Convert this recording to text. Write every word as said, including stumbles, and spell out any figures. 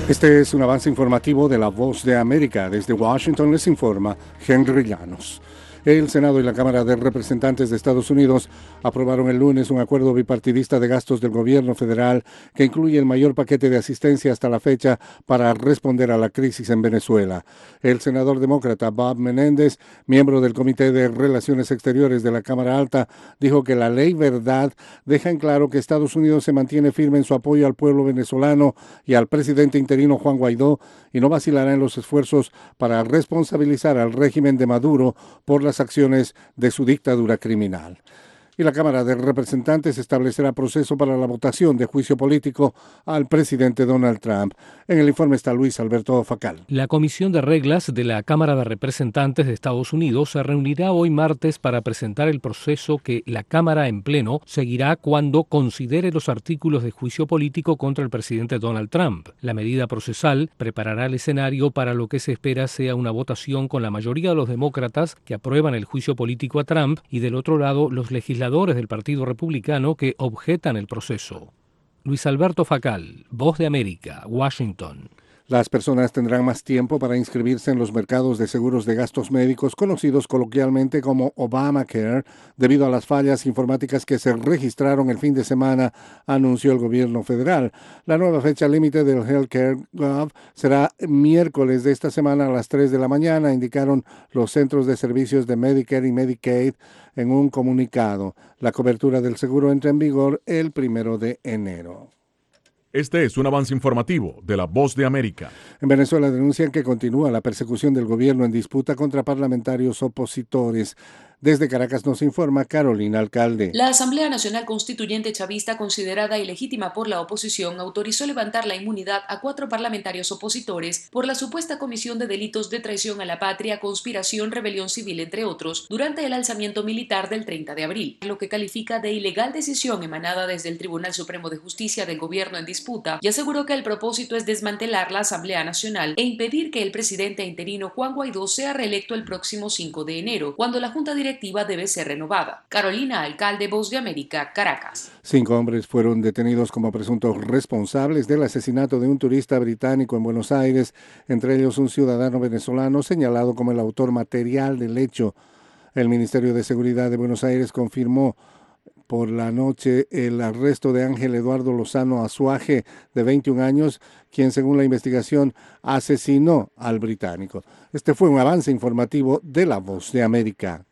Este es un avance informativo de La Voz de América. Desde Washington les informa Henry Llanos. El Senado y la Cámara de Representantes de Estados Unidos aprobaron el lunes un acuerdo bipartidista de gastos del gobierno federal que incluye el mayor paquete de asistencia hasta la fecha para responder a la crisis en Venezuela. El senador demócrata Bob Menéndez, miembro del Comité de Relaciones Exteriores de la Cámara Alta, dijo que la ley Verdad deja en claro que Estados Unidos se mantiene firme en su apoyo al pueblo venezolano y al presidente interino Juan Guaidó y no vacilará en los esfuerzos para responsabilizar al régimen de Maduro por las acciones de su dictadura criminal. Y la Cámara de Representantes establecerá proceso para la votación de juicio político al presidente Donald Trump. En el informe está Luis Alberto Facal. La Comisión de Reglas de la Cámara de Representantes de Estados Unidos se reunirá hoy martes para presentar el proceso que la Cámara en pleno seguirá cuando considere los artículos de juicio político contra el presidente Donald Trump. La medida procesal preparará el escenario para lo que se espera sea una votación con la mayoría de los demócratas que aprueban el juicio político a Trump y del otro lado los legisladores del Partido Republicano que objetan el proceso. Luis Alberto Facal, Voz de América, Washington. Las personas tendrán más tiempo para inscribirse en los mercados de seguros de gastos médicos, conocidos coloquialmente como Obamacare, debido a las fallas informáticas que se registraron el fin de semana, anunció el gobierno federal. La nueva fecha límite del Healthcare Gov será miércoles de esta semana a las tres de la mañana, indicaron los centros de servicios de Medicare y Medicaid en un comunicado. La cobertura del seguro entra en vigor el primero de enero. Este es un avance informativo de La Voz de América. En Venezuela denuncian que continúa la persecución del gobierno en disputa contra parlamentarios opositores. Desde Caracas nos informa Carolina Alcalde. La Asamblea Nacional Constituyente Chavista, considerada ilegítima por la oposición, autorizó levantar la inmunidad a cuatro parlamentarios opositores por la supuesta comisión de delitos de traición a la patria, conspiración, rebelión civil, entre otros, durante el alzamiento militar del treinta de abril, lo que califica de ilegal decisión emanada desde el Tribunal Supremo de Justicia del gobierno en disputa, y aseguró que el propósito es desmantelar la Asamblea Nacional e impedir que el presidente interino Juan Guaidó sea reelecto el próximo cinco de enero, cuando la Junta Directiva directiva debe ser renovada. Carolina Alcalde, Voz de América, Caracas. Cinco hombres fueron detenidos como presuntos responsables del asesinato de un turista británico en Buenos Aires, entre ellos un ciudadano venezolano señalado como el autor material del hecho. El Ministerio de Seguridad de Buenos Aires confirmó por la noche el arresto de Ángel Eduardo Lozano Azuaje, de veintiún años, quien según la investigación asesinó al británico. Este fue un avance informativo de La Voz de América.